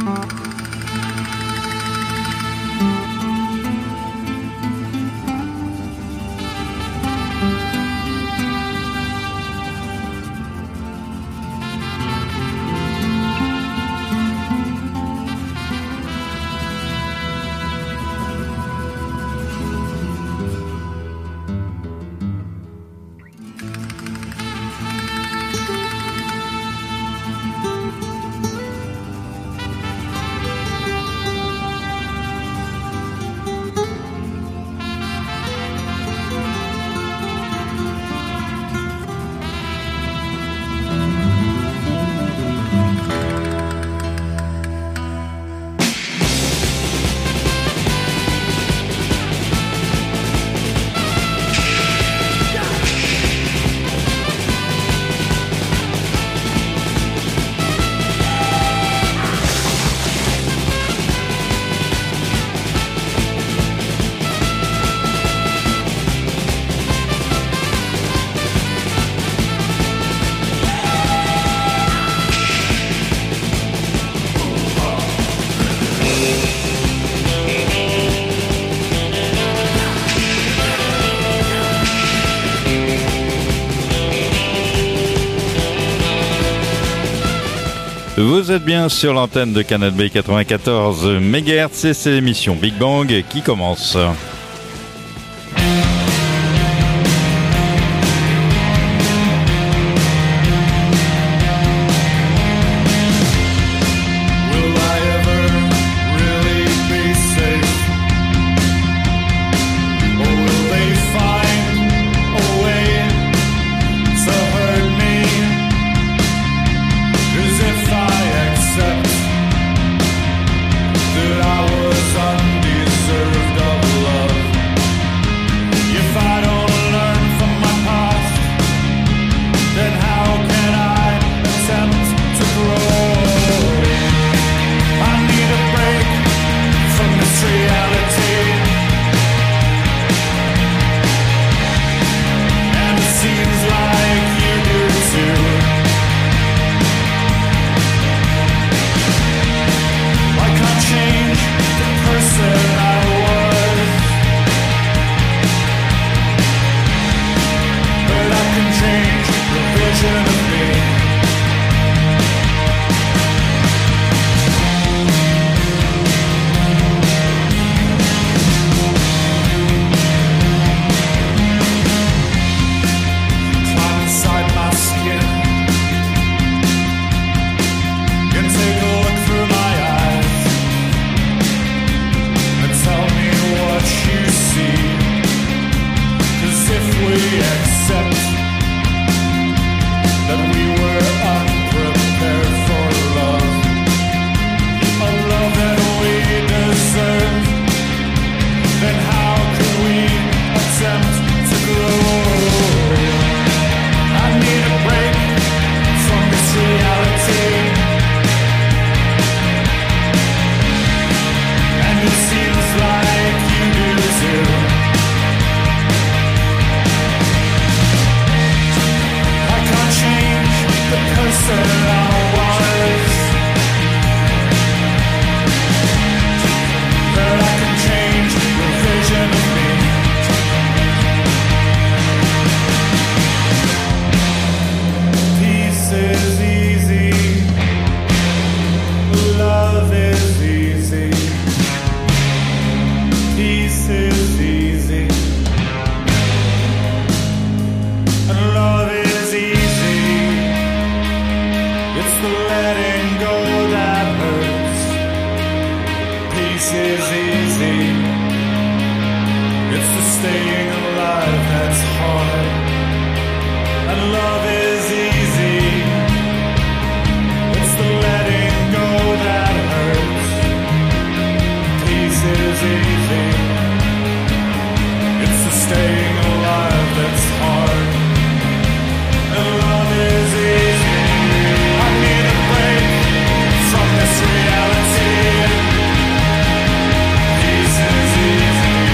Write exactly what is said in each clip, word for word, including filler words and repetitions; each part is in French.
Vous êtes bien sur l'antenne de Canal B quatre-vingt-quatorze mégahertz et c'est l'émission Big Bang qui commence.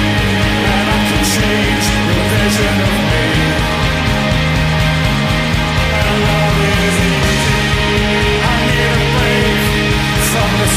Vision of me.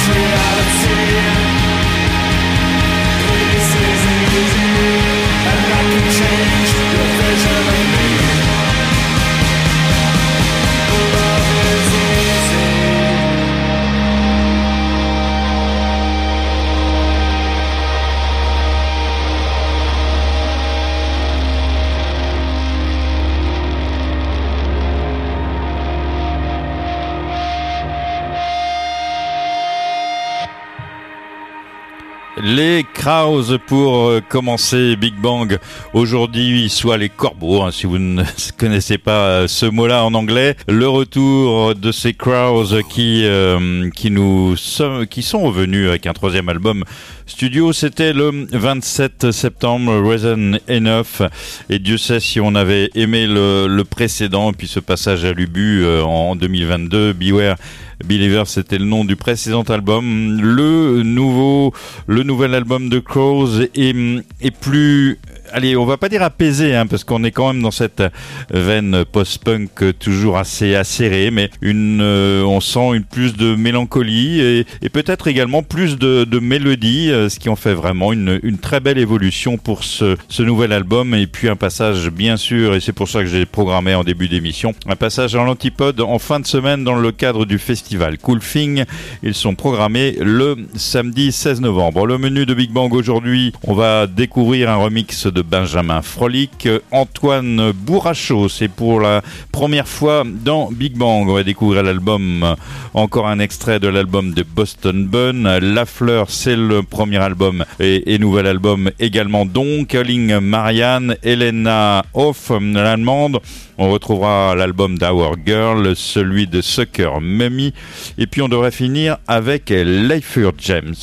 Les Crows pour commencer Big Bang aujourd'hui, soit les corbeaux, hein, si vous ne connaissez pas ce mot-là en anglais. Le retour de ces Crows qui euh, qui nous sont, qui sont revenus avec un troisième album studio, c'était le vingt-sept septembre, Reason Enough, et Dieu sait si on avait aimé le, le précédent, et puis ce passage à l'Ubu euh, en deux mille vingt-deux, Beware Believer, c'était le nom du précédent album. Le nouveau, le nouvel album de Crows est, est plus, allez, on va pas dire apaisé, hein, parce qu'on est quand même dans cette veine post-punk toujours assez acérée, mais une, euh, on sent une plus de mélancolie et, et peut-être également plus de, de mélodie, euh, ce qui en fait vraiment une, une très belle évolution pour ce, ce nouvel album. Et puis un passage, bien sûr, et c'est pour ça que j'ai programmé en début d'émission, un passage en l'antipode en fin de semaine dans le cadre du festival Cool Thing. Ils sont programmés le samedi seize novembre. Le menu de Big Bang aujourd'hui, on va découvrir un remix de Benjamin Frolic, Antoine Bourrachot, c'est pour la première fois dans Big Bang. On va découvrir l'album, encore un extrait de l'album de Boston Bun. La Fleur, c'est le premier album et, et nouvel album également donc. Calling Marianne, Elena Hoff, l'allemande. On retrouvera l'album d'Hour Girl, celui de Sucker Mummy, et puis on devrait finir avec Leifer James.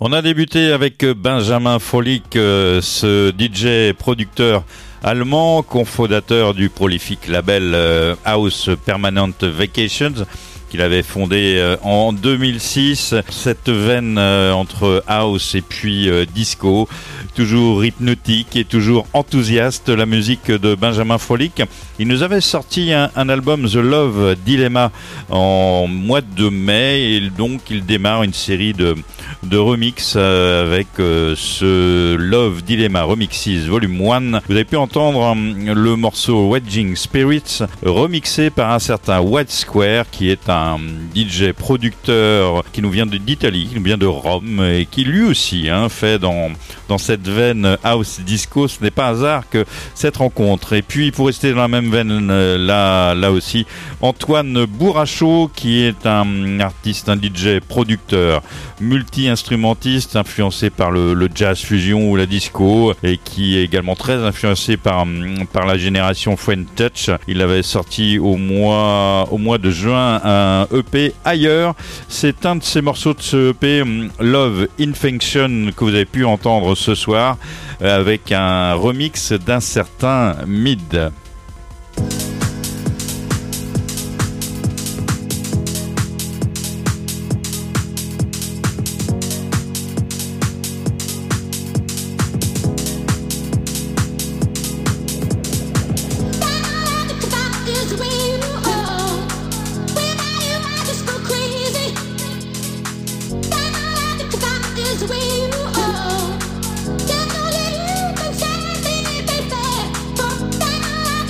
On a débuté avec Benjamin Fröhlich, ce D J producteur allemand, cofondateur du prolifique label House Permanent Vacations, qu'il avait fondé en deux mille six. Cette veine entre house et puis disco, toujours hypnotique et toujours enthousiaste, la musique de Benjamin Fröhlich. Il nous avait sorti un, un album The Love Dilemma en mois de mai, et donc il démarre une série de, de remix avec ce Love Dilemma Remixes Volume un. Vous avez pu entendre le morceau Wedging Spirits, remixé par un certain White Square, qui est un D J producteur qui nous vient d'Italie, qui nous vient de Rome, et qui lui aussi hein, fait dans, dans cette veine house disco. Ce n'est pas un hasard que cette rencontre. Et puis pour rester dans la même veine là, là aussi, Antoine Bourrachot, qui est un artiste, un D J producteur, multi-instrumentiste, influencé par le, le jazz fusion ou la disco, et qui est également très influencé par, par la génération French Touch. Il avait sorti au mois, au mois de juin un E P Ailleurs. C'est un de ces morceaux de ce E P, Love Infection, que vous avez pu entendre ce soir, avec un remix d'un certain Mid. Don't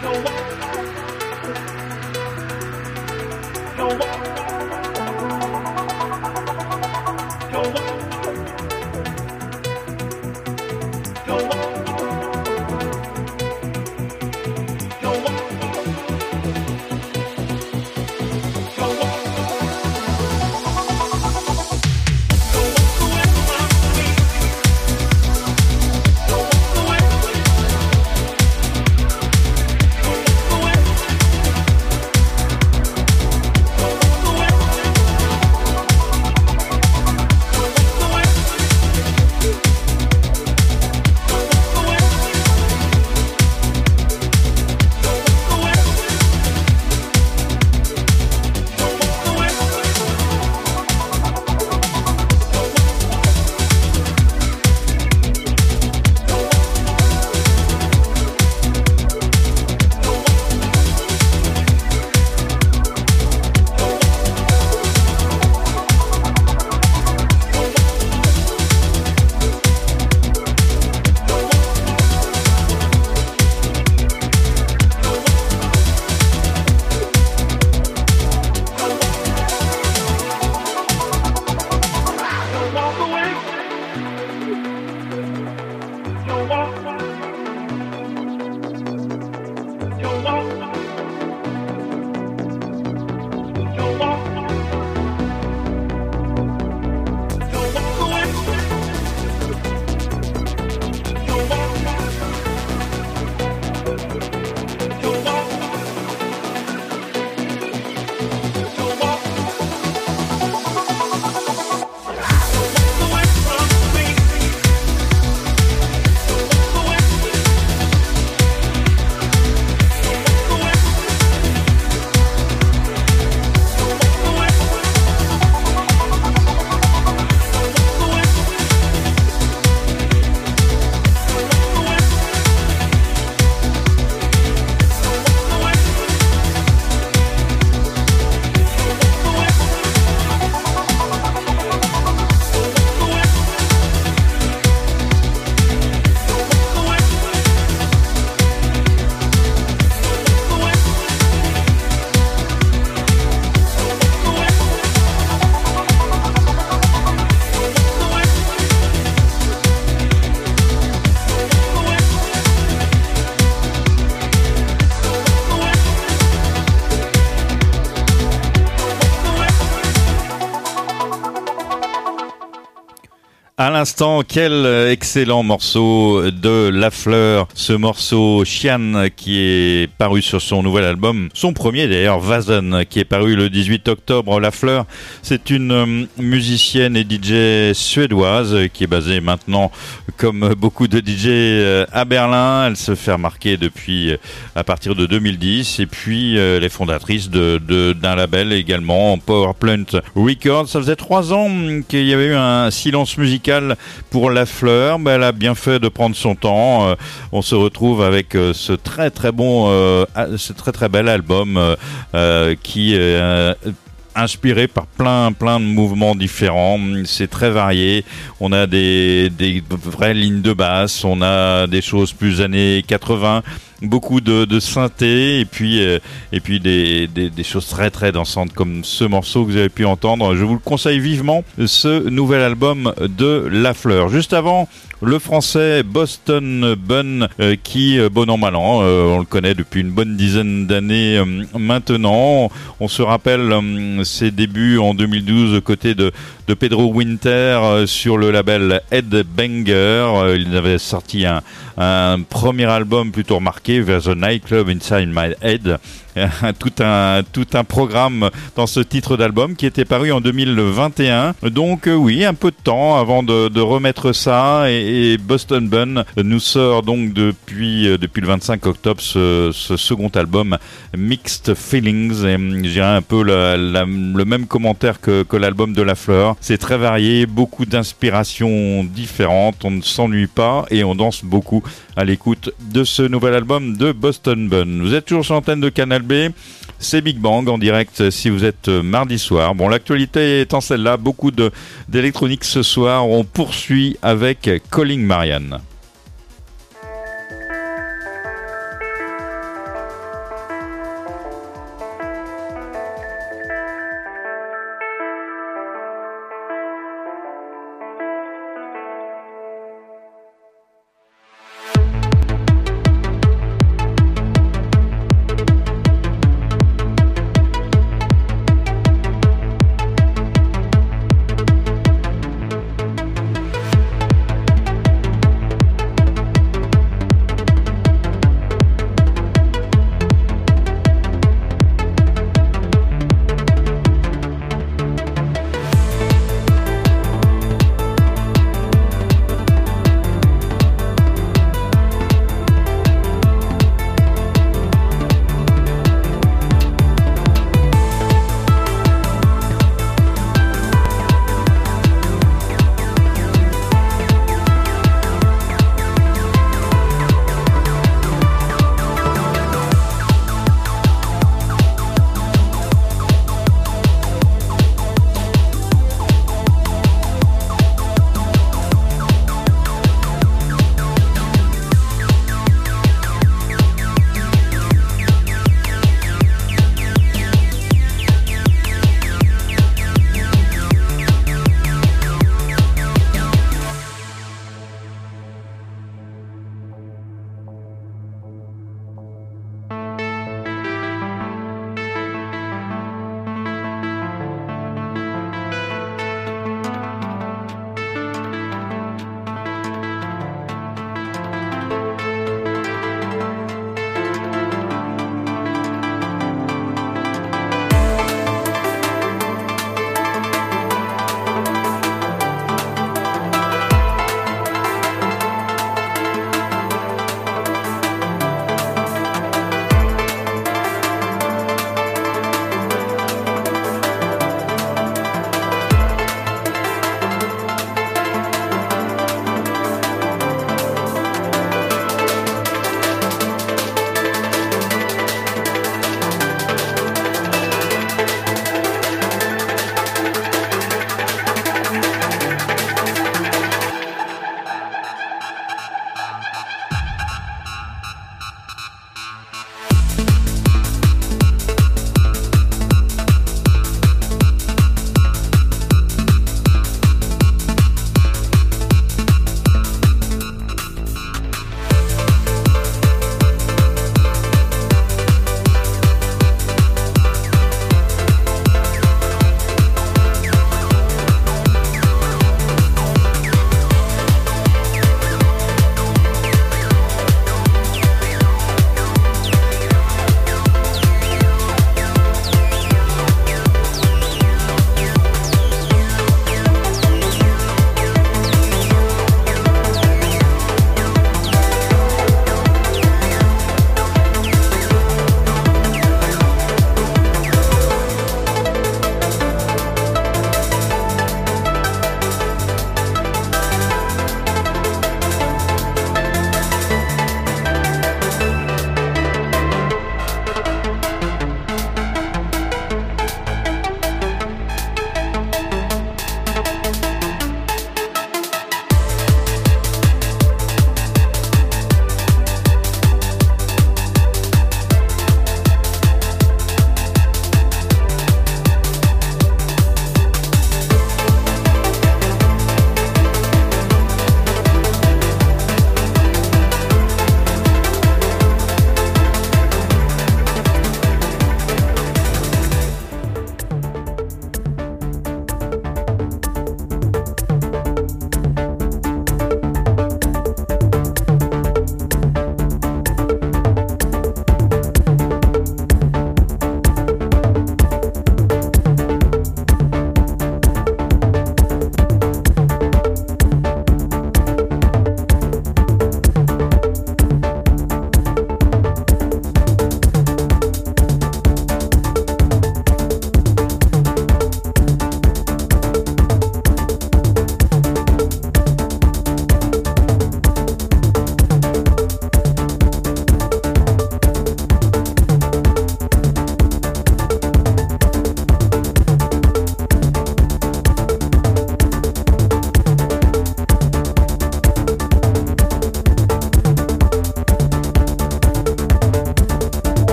À l'instant, quel excellent morceau de Lafleur, ce morceau Chian qui est paru sur son nouvel album, son premier d'ailleurs, Vasen, qui est paru le dix-huit octobre. Lafleur, c'est une musicienne et D J suédoise qui est basée maintenant, comme beaucoup de D J, à Berlin. Elle se fait remarquer depuis à partir de deux mille dix et puis elle est fondatrice de, de, d'un label également, Powerplant Records. Ça faisait trois ans qu'il y avait eu un silence musical pour Lafleur. Ben, elle a bien fait de prendre son temps. Euh, on se retrouve avec euh, ce très très bon, euh, ce très très bel album euh, euh, qui est euh, inspiré par plein plein de mouvements différents. C'est très varié. On a des des vraies lignes de basse, on a des choses plus années quatre-vingts, beaucoup de, de synthé et puis euh, et puis des, des des choses très très dansantes comme ce morceau que vous avez pu entendre. Je vous le conseille vivement, ce nouvel album de Lafleur. Juste avant, le français Boston Bun euh, qui, euh, bon an mal an, euh, on le connaît depuis une bonne dizaine d'années euh, maintenant. On se rappelle euh, ses débuts en deux mille douze aux côtés de, de Pedro Winter euh, sur le label Headbanger. Euh, il avait sorti un, un premier album plutôt remarqué, There's a Nightclub Inside My Head. tout un tout un programme dans ce titre d'album qui était paru en deux mille vingt et un. Donc euh, oui, un peu de temps avant de, de remettre ça et, et Boston Bun nous sort donc depuis euh, depuis le vingt-cinq octobre ce, ce second album Mixed Feelings. Et j'ai un peu la, la, le même commentaire que, que l'album de Lafleur. C'est très varié, beaucoup d'inspirations différentes, on ne s'ennuie pas et on danse beaucoup à l'écoute de ce nouvel album de Boston Bun. Vous êtes toujours sur l'antenne de Canal B, c'est Big Bang en direct si vous êtes mardi soir. Bon, l'actualité étant celle-là, beaucoup de, d'électronique ce soir. On poursuit avec Calling Marianne.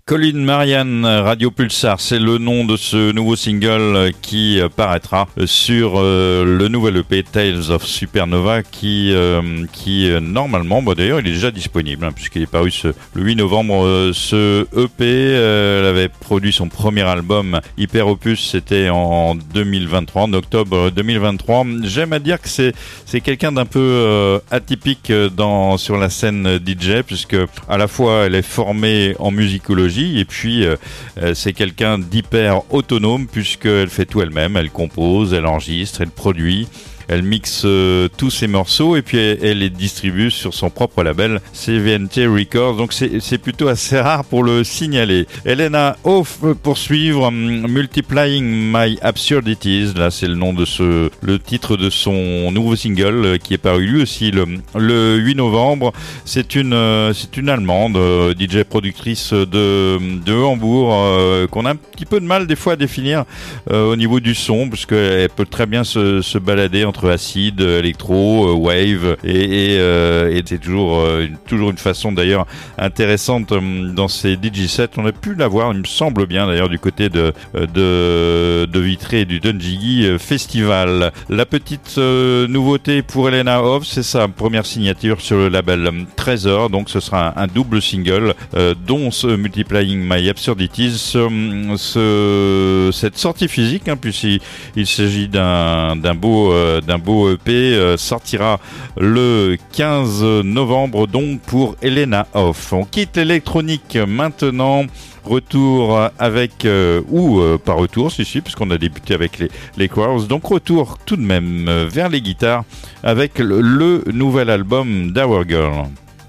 Colin Marianne, Radio Pulsar, c'est le nom de ce nouveau single qui paraîtra sur euh, le nouvel E P Tales of Supernova qui, euh, qui euh, normalement, bah d'ailleurs il est déjà disponible hein, puisqu'il est paru ce, le huit novembre. Euh, ce E P, euh, elle avait produit son premier album Hyper Opus, c'était en deux mille vingt-trois, en octobre deux mille vingt-trois. J'aime à dire que c'est, c'est quelqu'un d'un peu euh, atypique dans, sur la scène D J puisque à la fois elle est formée en musicologie et puis euh, c'est quelqu'un d'hyper autonome puisqu'elle fait tout elle-même, elle compose, elle enregistre, elle produit. Elle mixe euh, tous ses morceaux et puis elle, elle les distribue sur son propre label C V N T Records. Donc c'est, c'est plutôt assez rare pour le signaler. Elena Hoff pour suivre um, Multiplying My Absurdities. Là c'est le nom de ce, le titre de son nouveau single euh, qui est paru lui aussi le, le huit novembre. C'est une, euh, c'est une Allemande, euh, D J productrice de, de Hambourg euh, qu'on a un petit peu de mal des fois à définir euh, au niveau du son parce qu'elle peut très bien se, se balader entre acide, électro, euh, wave et, et, euh, et c'est toujours, euh, toujours une façon d'ailleurs intéressante euh, dans ces D J sets. On a pu l'avoir, il me semble bien d'ailleurs du côté de, de, de Vitré et du Dunjigi Festival. La petite euh, nouveauté pour Elena Hoff, c'est sa première signature sur le label Trésor, donc ce sera un, un double single euh, dont ce Multiplying My Absurdities, ce, ce, cette sortie physique hein, puisqu'il il s'agit d'un, d'un beau euh, d'un beau E P euh, sortira le quinze novembre donc pour Elena Hoff. On quitte l'électronique maintenant. Retour avec euh, ou euh, pas retour si si puisqu'on a débuté avec les les Crowds, donc retour tout de même euh, vers les guitares avec le, le nouvel album d'Hour Girl.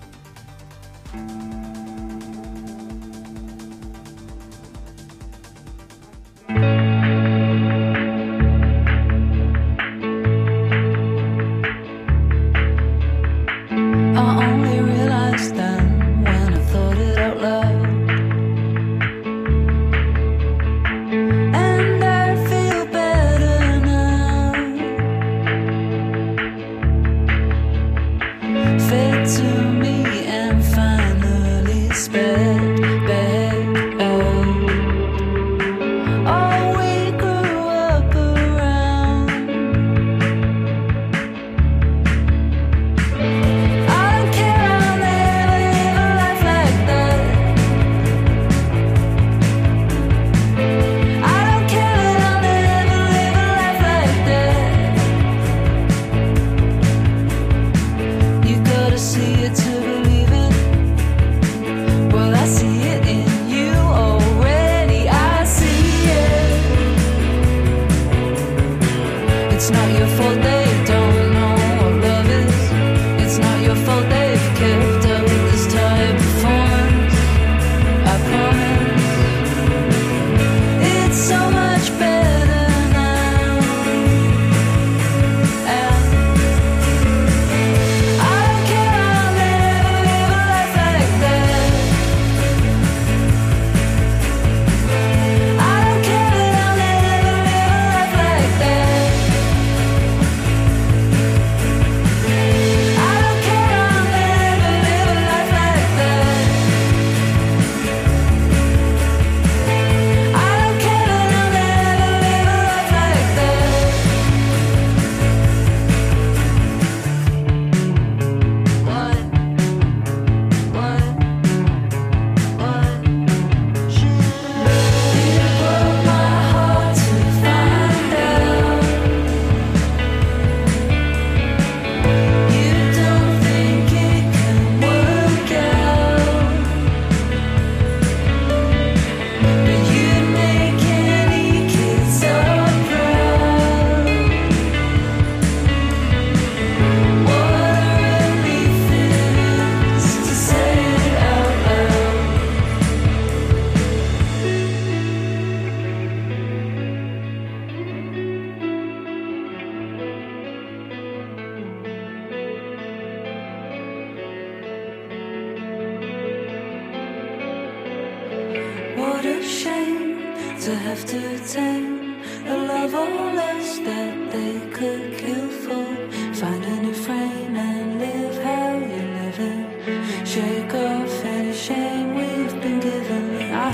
to have to tame a love or lust that they could kill for. Find a new frame and live how you're living. Shake off any shame we've been given. I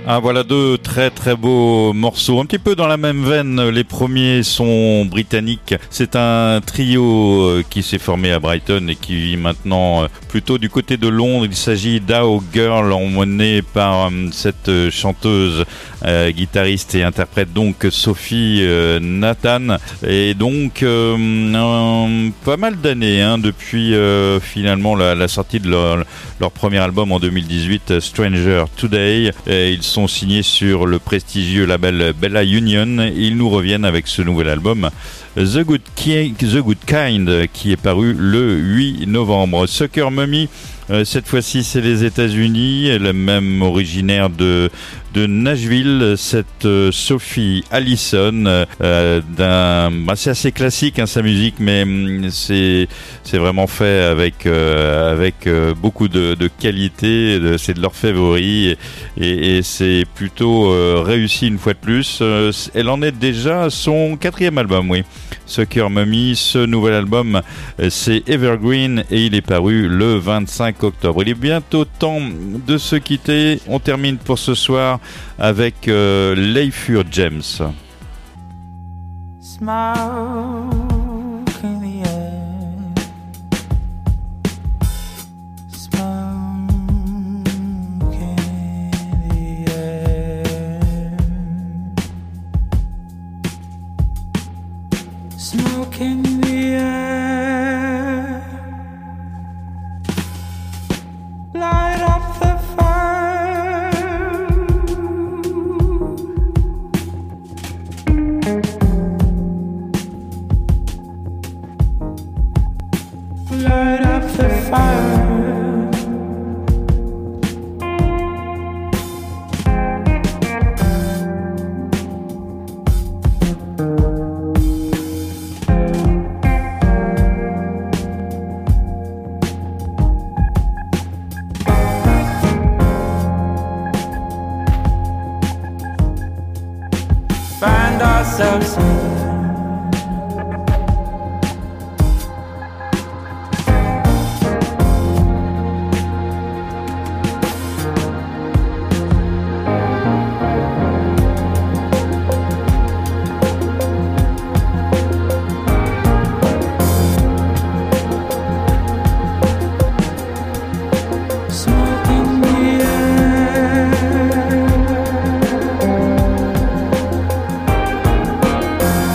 Ah voilà deux très très beaux morceaux, un petit peu dans la même veine. Les premiers sont britanniques. C'est un trio qui s'est formé à Brighton et qui vit maintenant plutôt du côté de Londres. Il s'agit d'Ow Girl, emmené par cette chanteuse, euh, guitariste et interprète donc Sophie euh, Nathan. Et donc euh, euh, pas mal d'années hein, depuis euh, finalement la, la sortie de leur, leur premier album en deux mille dix-huit, Stranger Today. Et ils sont signés sur le prestigieux label Bella Union. Ils nous reviennent avec ce nouvel album The Good, Ki- The Good Kind qui est paru le huit novembre. Sucker Mummy, euh, cette fois-ci c'est les États-Unis, elle est même originaire de de Nashville, cette euh, Sophie Allison, euh, d'un, bah, c'est assez classique hein, sa musique, mais hum, c'est c'est vraiment fait avec euh, avec euh, beaucoup de, de qualité. De, c'est de leur favori et, et, et c'est plutôt euh, réussi une fois de plus. Euh, elle en est déjà à son quatrième album, oui. Sucker Mummy, ce nouvel album, c'est Evergreen et il est paru le vingt-cinq octobre. Il est bientôt temps de se quitter. On termine pour ce soir avec euh, Leifur James. Smoke in the air. Smoke in the air. Smoke in the air. Light up the fire. Light up the fire. Find ourselves here. Smoke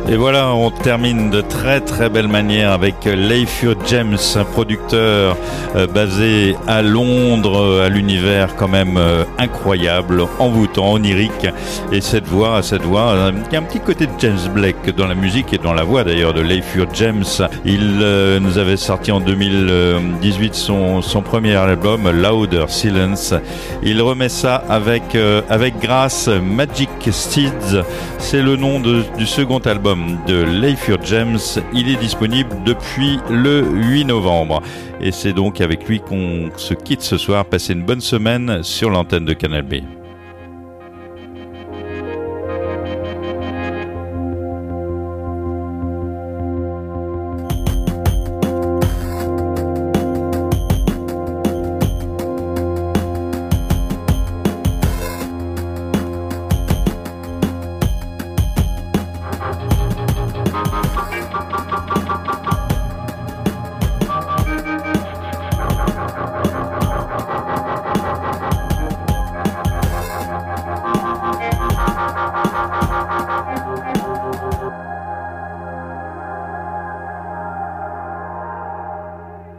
Et voilà, on termine de très très belle manière avec Leifur James, un producteur euh, basé à Londres, à l'univers quand même euh, incroyable, envoûtant, onirique. Et cette voix, cette voix, euh, il y a un petit côté de James Blake dans la musique et dans la voix d'ailleurs de Leifur James. Il euh, nous avait sorti en deux mille dix-huit son, son premier album, Louder Silence. Il remet ça avec, euh, avec grâce, Magic Steeds. C'est le nom de, du second album de Leifur James. Il est disponible depuis le huit novembre et c'est donc avec lui qu'on se quitte ce soir. Passez une bonne semaine sur l'antenne de Canal B.